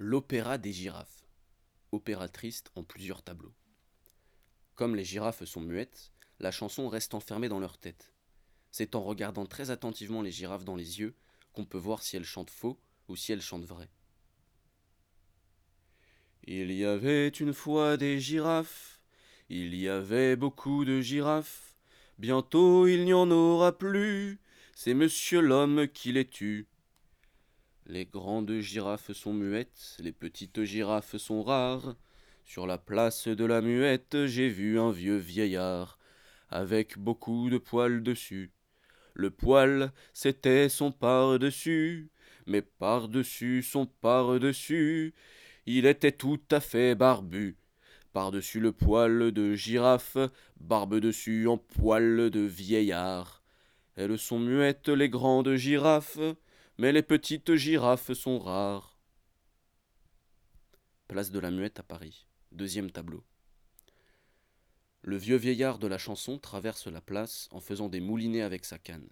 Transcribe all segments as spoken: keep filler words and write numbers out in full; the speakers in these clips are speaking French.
L'opéra des girafes. Opéra triste en plusieurs tableaux. Comme les girafes sont muettes, la chanson reste enfermée dans leur tête. C'est en regardant très attentivement les girafes dans les yeux qu'on peut voir si elles chantent faux ou si elles chantent vrai. Il y avait une fois des girafes, il y avait beaucoup de girafes, bientôt il n'y en aura plus, c'est monsieur l'homme qui les tue. Les grandes girafes sont muettes, les petites girafes sont rares. Sur la place de la Muette, j'ai vu un vieux vieillard, avec beaucoup de poils dessus. Le poil, c'était son par-dessus, mais par-dessus son par-dessus, il était tout à fait barbu. Par-dessus le poil de girafe, barbe dessus en poil de vieillard. Elles sont muettes, les grandes girafes, mais les petites girafes sont rares. Place de la Muette à Paris. Deuxième tableau. Le vieux vieillard de la chanson traverse la place en faisant des moulinets avec sa canne.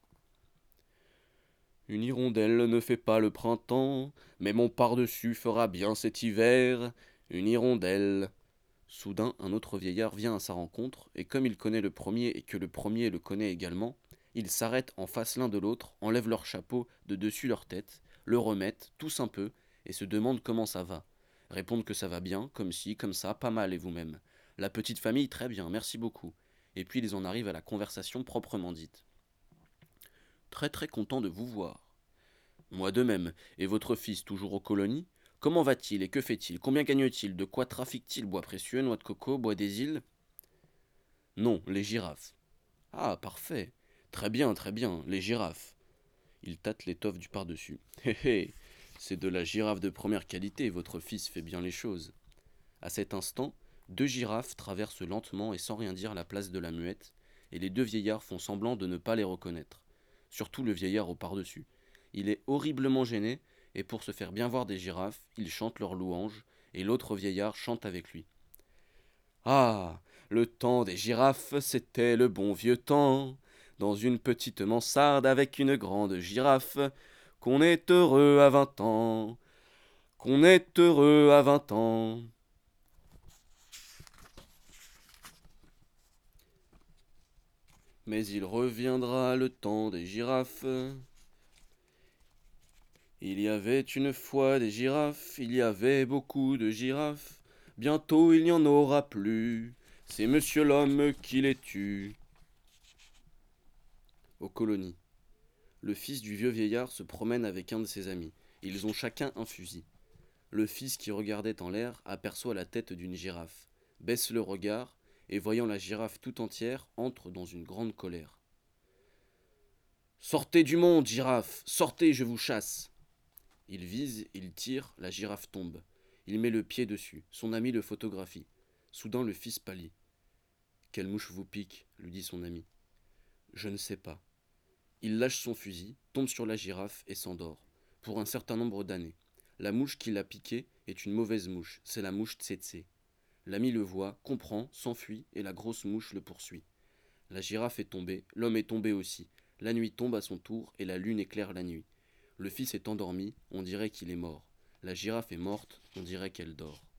Une hirondelle ne fait pas le printemps, mais mon par-dessus fera bien cet hiver. Une hirondelle. Soudain, un autre vieillard vient à sa rencontre, et comme il connaît le premier et que le premier le connaît également, ils s'arrêtent en face l'un de l'autre, enlèvent leur chapeau de dessus leur tête, le remettent, toussent un peu, et se demandent comment ça va. Répondent que ça va bien, comme ci, comme ça, pas mal et vous-même. La petite famille, très bien, merci beaucoup. Et puis ils en arrivent à la conversation proprement dite. Très très content de vous voir. Moi de même. Et votre fils toujours aux colonies? Comment va-t-il et que fait-il? Combien gagne-t-il? De quoi trafique-t-il? Bois précieux, noix de coco, bois des îles? Non, les girafes. Ah, parfait. Très bien, très bien, les girafes. Il tâte l'étoffe du par-dessus. Hé hé, c'est de la girafe de première qualité, votre fils fait bien les choses. À cet instant, deux girafes traversent lentement et sans rien dire la place de la Muette, et les deux vieillards font semblant de ne pas les reconnaître. Surtout le vieillard au par-dessus. Il est horriblement gêné, et pour se faire bien voir des girafes, il chante leurs louanges, et l'autre vieillard chante avec lui. Ah, le temps des girafes, c'était le bon vieux temps, dans une petite mansarde avec une grande girafe, qu'on est heureux à vingt ans, qu'on est heureux à vingt ans. Mais il reviendra le temps des girafes. Il y avait une fois des girafes, il y avait beaucoup de girafes, bientôt il n'y en aura plus, c'est monsieur l'homme qui les tue. Aux colonies. Le fils du vieux vieillard se promène avec un de ses amis. Ils ont chacun un fusil. Le fils qui regardait en l'air aperçoit la tête d'une girafe, baisse le regard, et voyant la girafe tout entière, entre dans une grande colère. Sortez du monde, girafe, sortez, je vous chasse. Il vise, il tire, la girafe tombe. Il met le pied dessus, son ami le photographie. Soudain le fils pâlit. Quelle mouche vous pique, lui dit son ami. Je ne sais pas. Il lâche son fusil, tombe sur la girafe et s'endort, pour un certain nombre d'années. La mouche qui l'a piqué est une mauvaise mouche, c'est la mouche tsetse. L'ami le voit, comprend, s'enfuit, et la grosse mouche le poursuit. La girafe est tombée, l'homme est tombé aussi. La nuit tombe à son tour, et la lune éclaire la nuit. Le fils est endormi, on dirait qu'il est mort. La girafe est morte, on dirait qu'elle dort.